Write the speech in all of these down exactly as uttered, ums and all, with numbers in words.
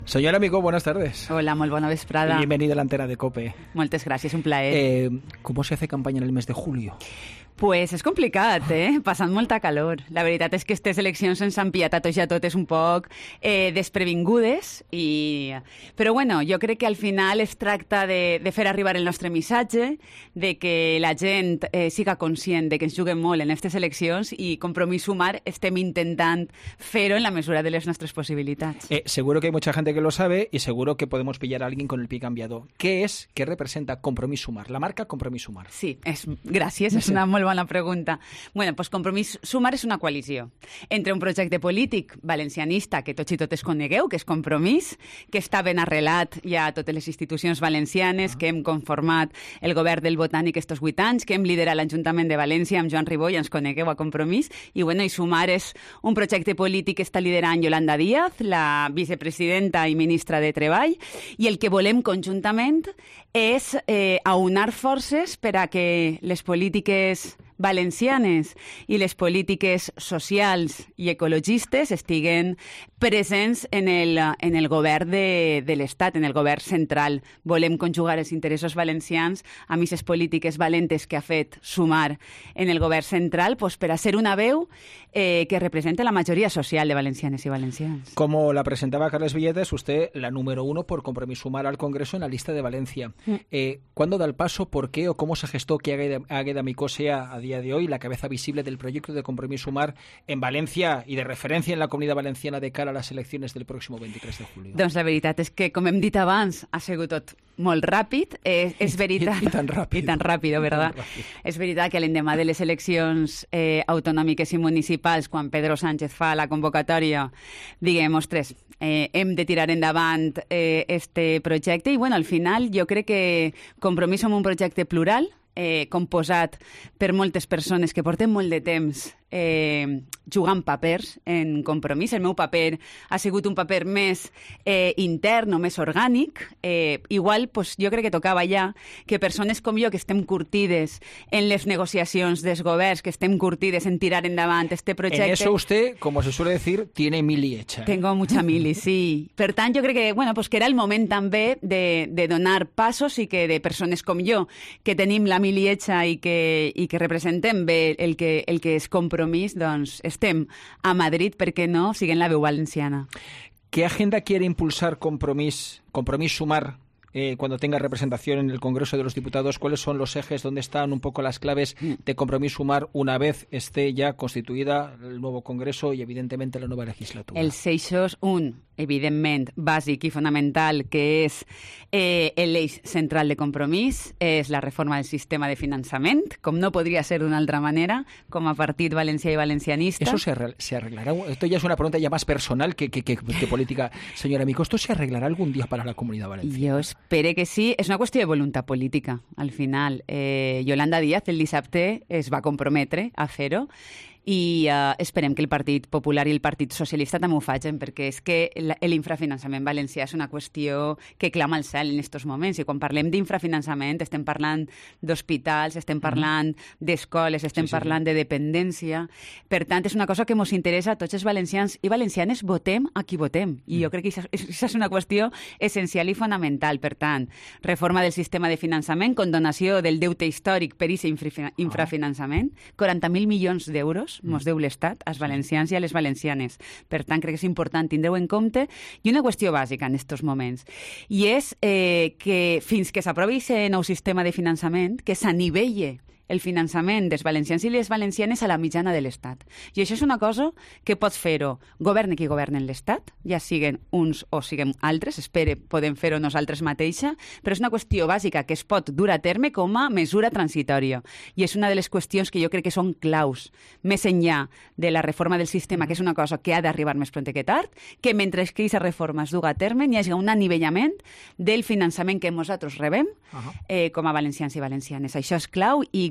Señor amigo, buenas tardes. Hola, molt bona vesprada. Bienvenido a la antena de COPE. Moltes gràcies, un plaer. Eh, ¿Cómo se hace campaña en el mes de julio? Pues és complicat, eh? Passant molta calor. La veritat és que aquestes eleccions ens han pillat a tots i a totes un poc eh, desprevingudes, i... però bueno, jo crec que al final es tracta de, de fer arribar el nostre missatge, de que la gent eh, siga conscient de que ens juguem molt en aquestes eleccions i Compromís Sumar estem intentant fer-ho en la mesura de les nostres possibilitats. Eh, seguro que hay mucha gente que lo sabe y seguro que podemos pillar a alguien con el pie cambiado. ¿Qué es, qué representa Compromís Sumar? La marca Compromís Sumar. Sí, és, gràcies, és una molt bona pregunta. Bueno, pues Compromís Sumar és una coalició entre un projecte polític valencianista que tots i totes conegueu, que és Compromís, que està ben arrelat ja a totes les institucions valencianes, que hem conformat el govern del Botànic estos vuit anys, que hem liderat l'Ajuntament de València amb Joan Ribó, i ens conegueu a Compromís, i bueno, i Sumar és un projecte polític que està liderant Yolanda Díaz, la vicepresidenta i ministra de Treball, i el que volem conjuntament és eh, aunar forces per a que les polítiques valencianes i les polítiques socials i ecologistes estiguen presents en el, en el govern de, de l'Estat, en el govern central. Volem conjugar els interessos valencians amb aquestes polítiques valentes que ha fet Sumar en el govern central, pues, per a ser una veu eh, que represente la majoria social de valencianes y valencians. Como la presentaba Carles Villetes, usted la número uno por Compromís Sumar al Congreso en la lista de Valencia. Mm. Eh, ¿Cuándo da el paso? ¿Por qué? ¿O cómo se gestó que Águeda Micó sea a día de hoy la cabeza visible del proyecto de Compromís Sumar en Valencia y de referencia en la Comunitat Valenciana de cara a les eleccions del pròxim vint-i-tres de julio? Doncs la veritat és que, com hem dit abans, ha sigut tot molt ràpid. Eh, és veritat... I, i tan ràpid. I tan ràpid, ¿verdad? És veritat que a l'endemà de les eleccions eh, autonòmiques i municipals, quan Pedro Sánchez fa la convocatòria, diguem, ostres, eh, hem de tirar endavant eh, este projecte, i bueno, al final jo crec que Compromís som un projecte plural, eh, composat per moltes persones que portem molt de temps eh, jugant papers en Compromís. El meu paper ha sigut un paper més eh, intern o més orgànic. Eh, igual, pues, jo crec que tocava ja que persones com jo, que estem curtides en les negociacions dels governs, que estem curtides en tirar endavant este projecte... En eso usted, como se suele decir, tiene mili hecha. ¿eh? Tengo mucha mili, sí. Per tant, jo crec que, bueno, pues, que era el moment també de, de donar passos, i que de persones com jo, que tenim la mili hecha i que, i que representem bé el que, el que és Compromís, doncs estem a Madrid, per què no, siguent la veu valenciana. ¿Qué agenda quiere impulsar Compromís, Compromís Sumar eh, cuando tenga representación en el Congreso de los Diputados? ¿Cuáles son los ejes, dónde están un poco las claves de Compromís Sumar una vez esté ya constituida el nuevo Congreso y evidentemente la nueva legislatura? Els eixos, un, evidentment, bàsic i fonamental, que és eh, l'eix central de Compromís, és la reforma del sistema de finançament, com no podria ser d'una altra manera, com a partit valencià i valencianista. ¿Eso se, arregl se arreglará? Esto ya es una pregunta ya más personal que, que, que, que política. Señora Micó, ¿esto se arreglará algún día para la Comunidad Valenciana? Jo espero que sí. És una qüestió de voluntat política, al final. Eh, Yolanda Díaz el dissabte es va comprometre a fer-ho, i uh, esperem que el Partit Popular i el Partit Socialista també ho facin, perquè és que l'infrafinançament valencià és una qüestió que clama al cel en aquests moments, i quan parlem d'infrafinançament estem parlant d'hospitals, estem parlant d'escoles, estem sí, sí, parlant de dependència. Per tant, és una cosa que ens interessa a tots els valencians i valencianes, votem a qui votem, i jo crec que això és una qüestió essencial i fonamental. Per tant, reforma del sistema de finançament, condonació del deute històric per aquest infrafinançament, quaranta mil milions d'euros mos deu l'Estat als valencians i a les valencianes. Per tant, crec que és important tindre-ho en compte. I una qüestió bàsica en aquests moments, i és eh, que fins que s'aprovi aquest nou sistema de finançament, que s'anivelle el finançament dels valencians i les valencianes a la mitjana de l'Estat. I això és una cosa que pots fer-ho governi qui governi l'Estat, ja siguen uns o siguem altres, espere podem fer-ho nosaltres mateixa, però és una qüestió bàsica que es pot dur a terme com a mesura transitòria. I és una de les qüestions que jo crec que són claus, més enllà de la reforma del sistema, que és una cosa que ha d'arribar més pront que tard, que mentre que aquesta reforma es duga a terme hi hagi un anivellament del finançament que nosaltres rebem eh, com a valencians i valencianes. Això és clau, i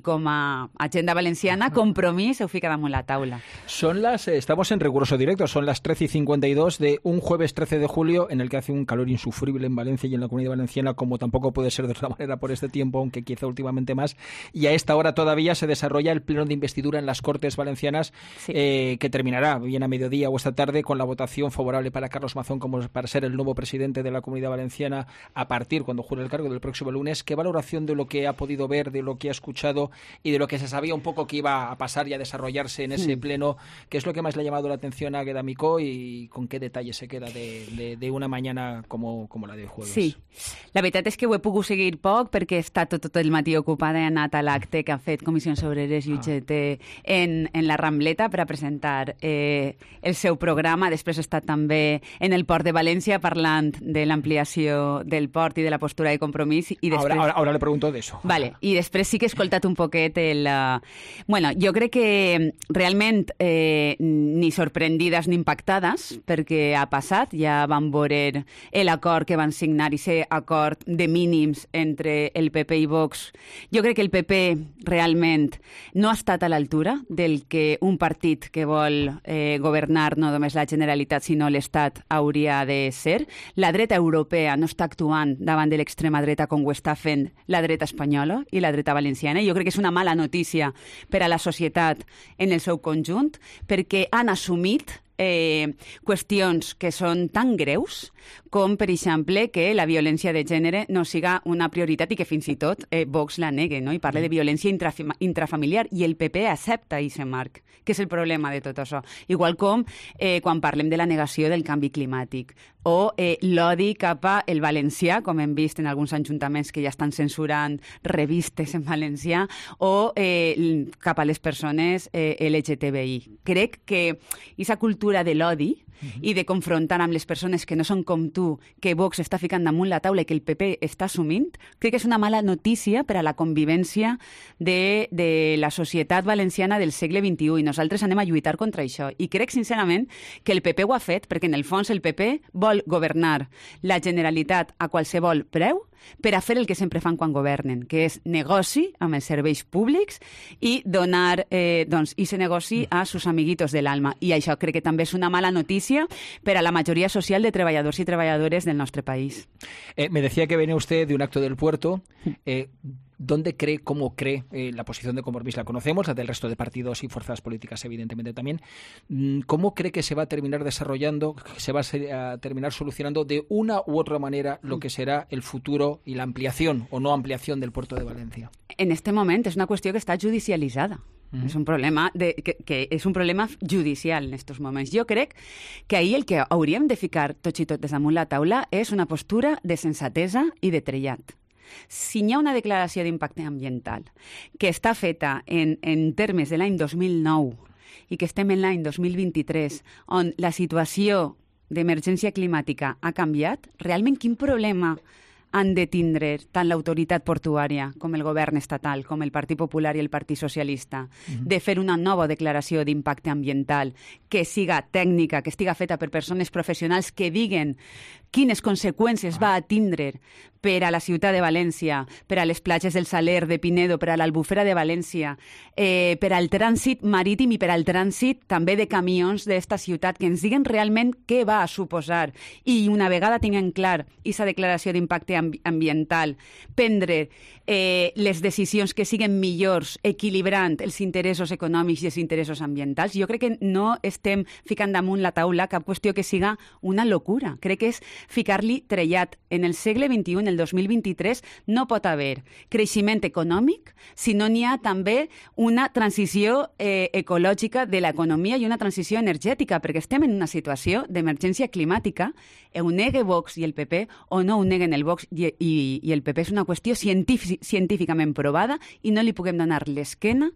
com a agenda valenciana, Compromís, ho fica damunt la taula. Son las, estamos en riguroso directo, son las trece y cincuenta y dos de un jueves trece de julio en el que hace un calor insufrible en Valencia y en la Comunidad Valenciana, como tampoco puede ser de otra manera por este tiempo, aunque quizá últimamente más, y a esta hora todavía se desarrolla el pleno de investidura en las Cortes Valencianas, sí. eh, que terminará bien a mediodía o esta tarde con la votación favorable para Carlos Mazón como para ser el nuevo presidente de la Comunidad Valenciana a partir, cuando jure el cargo, del próximo lunes. ¿Qué valoración de lo que ha podido ver, de lo que ha escuchado y de lo que se sabía un poco que iba a pasar y a desarrollarse en ese mm. pleno? ¿Qué es lo que más le ha llamado la atención a Águeda Micó y con qué detalle se queda de, de, de una mañana como, como la de jueves? Sí, la veritat és que ho he pogut seguir poc perquè he estat tot, tot el matí ocupada, he anat a l'acte que ha fet Comissions Obreres i U G T en, en la Rambleta per a presentar eh, el seu programa. Després he estat també en el Port de València parlant de l'ampliació del port i de la postura de Compromís. I després... ahora, ahora, ahora le pregunto de eso. Vale, i després sí que he escoltat un poquet el... Uh... Bueno, jo crec que realment eh, ni sorprendides ni impactades, perquè ha passat, ja van veure l'acord que van signar i ser acord de mínims entre el P P i Vox. Jo crec que el P P realment no ha estat a l'altura del que un partit que vol eh, governar no només la Generalitat sinó l'Estat hauria de ser. La dreta europea no està actuant davant de l'extrema dreta com ho està fent la dreta espanyola i la dreta valenciana. Jo crec que és una mala notícia per a la societat en el seu conjunt, perquè han assumit Eh, qüestions que són tan greus com, per exemple, que la violència de gènere no siga una prioritat i que fins i tot eh, Vox la negue, no? I parla de violència intrafam intrafamiliar i el P P accepta aquest marc, que és el problema de tot això. Igual com eh, quan parlem de la negació del canvi climàtic o eh, l'odi cap al valencià, com hem vist en alguns ajuntaments que ja estan censurant revistes en valencià, o eh, cap a les persones eh, L G T B I. Crec que aquesta cultura de l'odi uh-huh. i de confrontar amb les persones que no són com tu, que Vox està ficant damunt la taula i que el P P està assumint, crec que és una mala notícia per a la convivència de, de la societat valenciana del segle vint-i-u i nosaltres anem a lluitar contra això. I crec sincerament que el P P ho ha fet perquè en el fons el P P vol governar la Generalitat a qualsevol preu per a fer el que sempre fan quan governen, que és negoci amb els serveis públics i donar eh, doncs, ese negoci a sus amiguitos de l'alma. I això crec que també és una mala notícia per a la majoria social de treballadors i treballadores del nostre país. Eh, me decía que viene usted de un acto del puerto. Eh, ¿Dónde cree, cómo cree eh, la posición de Compromís? La conocemos, la del resto de partidos y fuerzas políticas, evidentemente también. ¿Cómo cree que se va a terminar desarrollando, que se va a terminar solucionando de una u otra manera lo que será el futuro y la ampliación o no ampliación del puerto de Valencia? En este moment és una qüestió que està judicialitzada. Mm-hmm. És un problema de, que, que és un problema judicial en aquests moments. Jo crec que ahir el que hauríem de ficar tots i totes damunt la taula és una postura de sensatesa i de trellat. Si hi ha una declaració d'impacte ambiental que està feta en, en termes de l'any dos mil nou i que estem en l'any dos mil vint-i-tres, on la situació d'emergència climàtica ha canviat, realment quin problema han de tindre tant l'autoritat portuària com el govern estatal, com el Partit Popular i el Partit Socialista, uh-huh. de fer una nova declaració d'impacte ambiental que siga tècnica, que estiga feta per persones professionals que diguen quines conseqüències va a tindre per a la ciutat de València, per a les platges del Saler, de Pinedo, per a l'Albufera de València, eh, per al trànsit marítim i per al trànsit també de camions d'esta ciutat, que ens diguen realment què va a suposar. I una vegada tinguem clar aquesta declaració d'impacte amb ambiental, prendre eh, les decisions que siguen millors, equilibrant els interessos econòmics i els interessos ambientals. Jo crec que no estem ficant damunt la taula cap qüestió que siga una locura. Crec que és ficar-li trellat. En el segle vint-i-u, en el dos mil vint-i-tres, no pot haver creixement econòmic si no n'hi ha també una transició eh, ecològica de l'economia i una transició energètica, perquè estem en una situació d'emergència climàtica. Ho negue Vox i el P P o no ho neguen el Vox i, i, i el P P. És una qüestió científic, científicament provada i no li puguem donar l'esquena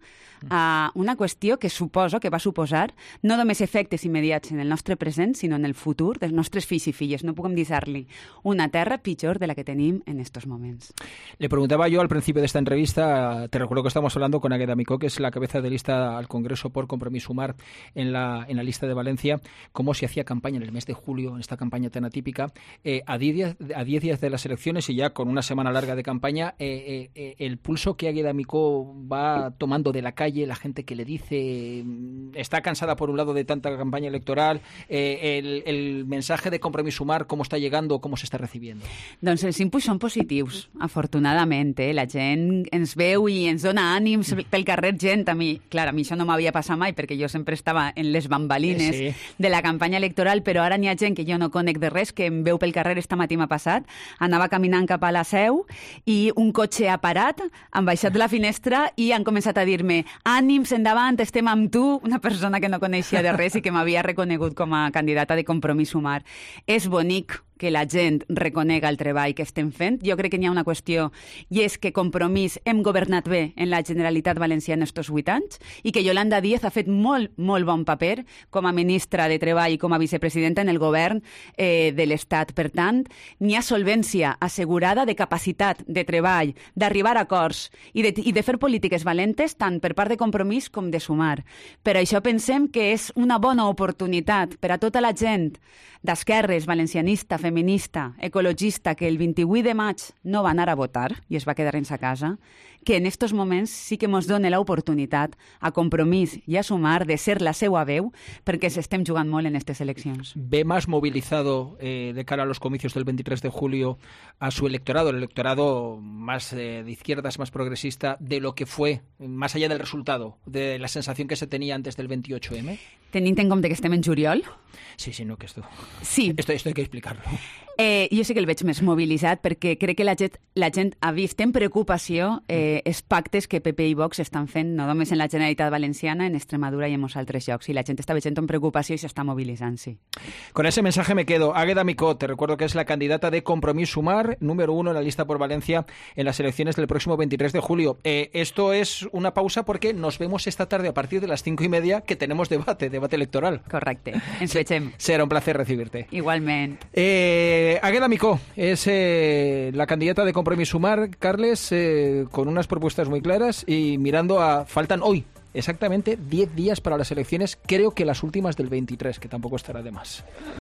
a una qüestió que suposo que va suposar no només efectes immediats en el nostre present, sinó en el futur dels nostres fills i filles. No puguem deixar-li una terra pitjor de la que tenim tenim en estos moments. Le preguntaba yo al principio de esta entrevista, te recuerdo que estamos hablando con Águeda Micó, que es la cabeza de lista al Congreso por Compromís Sumar en la, en la lista de Valencia, cómo se hacía campaña en el mes de julio, en esta campaña tan atípica, eh, a diez días de las elecciones y ya con una semana larga de campaña, eh, eh, el pulso que Águeda Micó va tomando de la calle, la gente que le dice, está cansada por un lado de tanta campaña electoral, eh, el, el mensaje de Compromís Sumar, cómo está llegando, cómo se està recibiendo? Doncs els inputs són positius, afortunadament. Eh? La gent ens veu i ens dona ànims pel carrer, gent. A mi, clar, a mi això no m'havia passat mai perquè jo sempre estava en les bambalines sí. de la campanya electoral, però ara n'hi ha gent que jo no conec de res, que em veu pel carrer. Esta matí m'ha passat. Anava caminant cap a la seu i un cotxe ha parat, han baixat de la finestra i han començat a dir-me ànims, endavant, estem amb tu, una persona que no coneixia de res i que m'havia reconegut com a candidata de Compromís Sumar. És bonic que la gent reconega el treball que estem fent. Jo crec que n'hi ha una qüestió, i és que Compromís hem governat bé en la Generalitat Valenciana estos vuit anys i que Yolanda Díaz ha fet molt, molt bon paper com a ministra de Treball i com a vicepresidenta en el govern eh, de l'Estat. Per tant, n'hi ha solvència assegurada de capacitat de treball, d'arribar a acords i de, i de fer polítiques valentes tant per part de Compromís com de Sumar. Per això pensem que és una bona oportunitat per a tota la gent d'esquerres, valencianista, feminista, ecologista, que el vint-i-vuit de maig no va anar a votar i es va quedar en sa casa, que en estos moments sí que ens dona l'oportunitat a Compromís i a Sumar de ser la seva veu, perquè s'estem jugant molt en aquestes eleccions. ¿Ve más movilizado eh, de cara a los comicios del veintitrés de julio a su electorado, el electorado más eh, de izquierdas, más progresista, de lo que fue, más allá del resultado, de la sensación que se tenía antes del veintiocho eme? Tenint en compte que estem en juliol? Sí, sí, no, que esto... Sí. Esto, esto hay que explicarlo. Eh, jo sé que el veig més mobilitzat perquè crec que la gent, la gent ha vist en preocupació eh, els pactes que P P i Vox estan fent, no només en la Generalitat Valenciana, en Extremadura i en molts altres llocs. I la gent està veient en preocupació i s'està mobilitzant, sí. Con ese mensaje me quedo. Águeda Micó, te recuerdo que es la candidata de Compromís Sumar, número uno en la lista por Valencia en las elecciones del próximo veintitrés de julio. Eh, esto es una pausa porque nos vemos esta tarde a partir de las cinco y media que tenemos debate, debate electoral. Correcte. Ens vegem. Será un placer recibirte. Igualment. Eh, Águeda Micó es eh, la candidata de Compromís Sumar, Carles, eh, con unas propuestas muy claras y mirando a... Faltan hoy exactamente diez días para las elecciones, creo que las últimas del veintitrés, que tampoco estará de más.